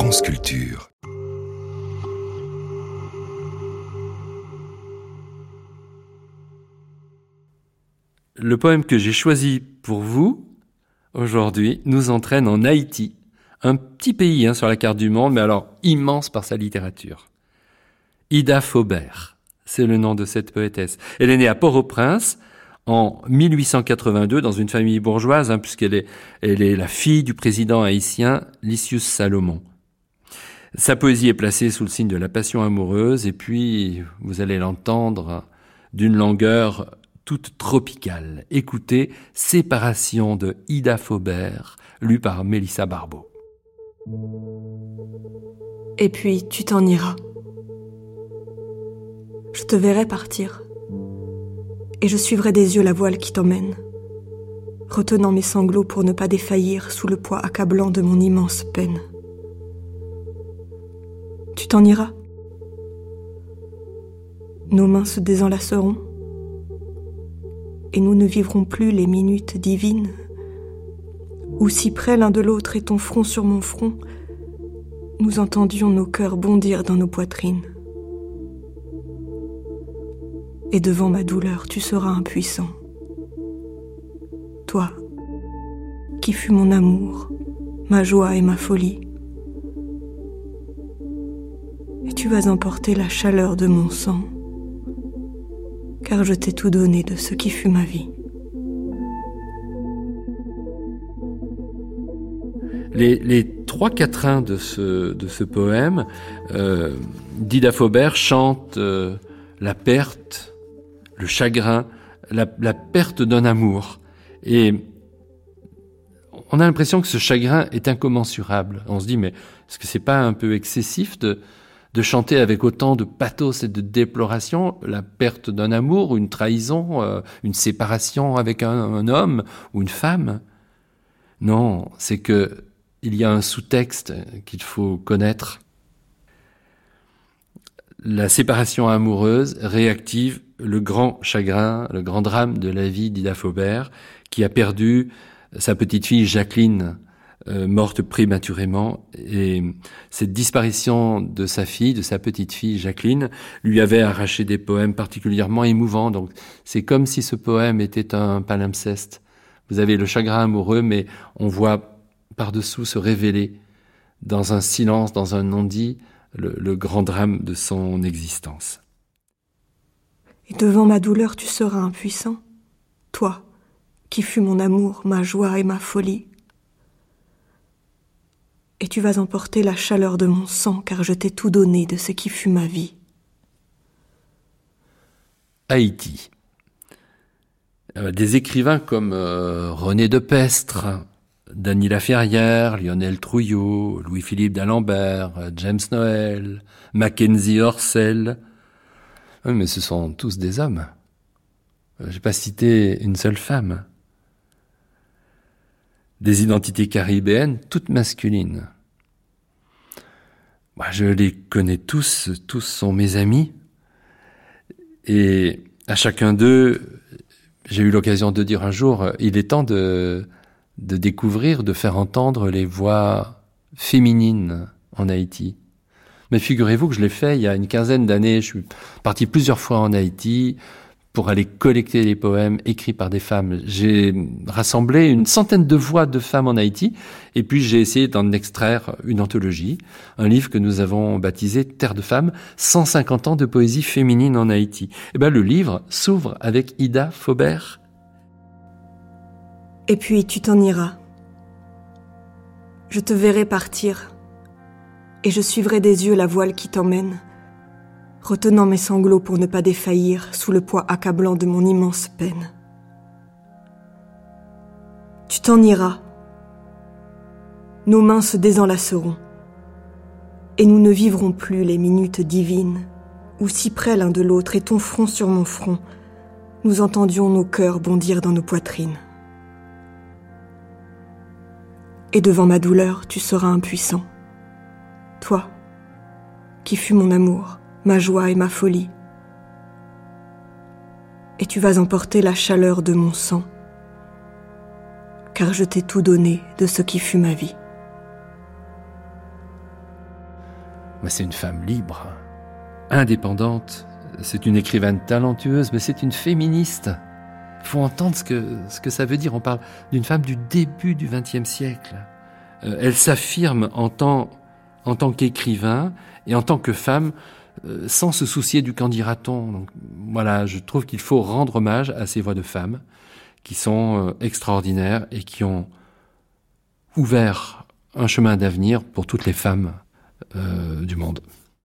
France Culture. Le poème que j'ai choisi pour vous, aujourd'hui, nous entraîne en Haïti. Un petit pays sur la carte du monde, mais alors immense par sa littérature. Ida Faubert, c'est le nom de cette poétesse. Elle est née à Port-au-Prince en 1882 dans une famille bourgeoise, puisqu'elle est la fille du président haïtien Lysius Salomon. Sa poésie est placée sous le signe de la passion amoureuse, et puis vous allez l'entendre d'une langueur toute tropicale. Écoutez, Séparation de Ida Faubert, lue par Mélissa Barbeau. Et puis tu t'en iras. Je te verrai partir, et je suivrai des yeux la voile qui t'emmène, retenant mes sanglots pour ne pas défaillir sous le poids accablant de mon immense peine. Tu t'en iras. Nos mains se désenlaceront, et nous ne vivrons plus les minutes divines, où si près l'un de l'autre et ton front sur mon front, nous entendions nos cœurs bondir dans nos poitrines. Et devant ma douleur, tu seras impuissant. Toi, qui fus mon amour, ma joie et ma folie. Et tu vas emporter la chaleur de mon sang, car je t'ai tout donné de ce qui fut ma vie. Les trois quatrains de ce poème, d'Ida Faubert chante la perte, le chagrin, la perte d'un amour. Et on a l'impression que ce chagrin est incommensurable. On se dit, mais est-ce que c'est pas un peu excessif de chanter avec autant de pathos et de déploration la perte d'un amour, une trahison, une séparation avec un homme ou une femme? Non, c'est que il y a un sous-texte qu'il faut connaître. La séparation amoureuse réactive le grand chagrin, le grand drame de la vie d'Ida Faubert, qui a perdu sa petite fille Jacqueline, morte prématurément. Et cette disparition de sa fille, de sa petite fille Jacqueline, lui avait arraché des poèmes particulièrement émouvants. Donc c'est comme si ce poème était un palimpseste. Vous avez le chagrin amoureux, mais on voit par-dessous se révéler dans un silence, dans un non-dit, le grand drame de son existence. Et devant ma douleur, tu seras impuissant, toi, qui fus mon amour, ma joie et ma folie. Et tu vas emporter la chaleur de mon sang, car je t'ai tout donné de ce qui fut ma vie. Haïti. Des écrivains comme René de Pestre, Dany Laferrière, Lionel Trouillot, Louis-Philippe d'Alembert, James Noël, Mackenzie Orsel. Mais ce sont tous des hommes. Je n'ai pas cité une seule femme. Des identités caribéennes, toutes masculines. Moi, je les connais tous sont mes amis. Et à chacun d'eux, j'ai eu l'occasion de dire un jour, il est temps de découvrir, de faire entendre les voix féminines en Haïti. Mais figurez-vous que je l'ai fait il y a une quinzaine d'années. Je suis parti plusieurs fois en Haïti pour aller collecter les poèmes écrits par des femmes. J'ai rassemblé une centaine de voix de femmes en Haïti, et puis j'ai essayé d'en extraire une anthologie, un livre que nous avons baptisé Terre de femmes, 150 ans de poésie féminine en Haïti. Et le livre s'ouvre avec Ida Faubert. Et puis tu t'en iras. Je te verrai partir, et je suivrai des yeux la voile qui t'emmène, retenant mes sanglots pour ne pas défaillir sous le poids accablant de mon immense peine. Tu t'en iras. Nos mains se désenlaceront, et nous ne vivrons plus les minutes divines, où si près l'un de l'autre et ton front sur mon front, nous entendions nos cœurs bondir dans nos poitrines. Et devant ma douleur, tu seras impuissant. Toi, qui fus mon amour, ma joie et ma folie. Et tu vas emporter la chaleur de mon sang, car je t'ai tout donné de ce qui fut ma vie. Moi, c'est une femme libre, indépendante. C'est une écrivaine talentueuse, mais c'est une féministe. Il faut entendre ce que ça veut dire. On parle d'une femme du début du XXe siècle. Elle s'affirme en tant qu'écrivain et en tant que femme, sans se soucier du qu'en dira-t-on. Donc, voilà, je trouve qu'il faut rendre hommage à ces voix de femmes qui sont extraordinaires et qui ont ouvert un chemin d'avenir pour toutes les femmes du monde.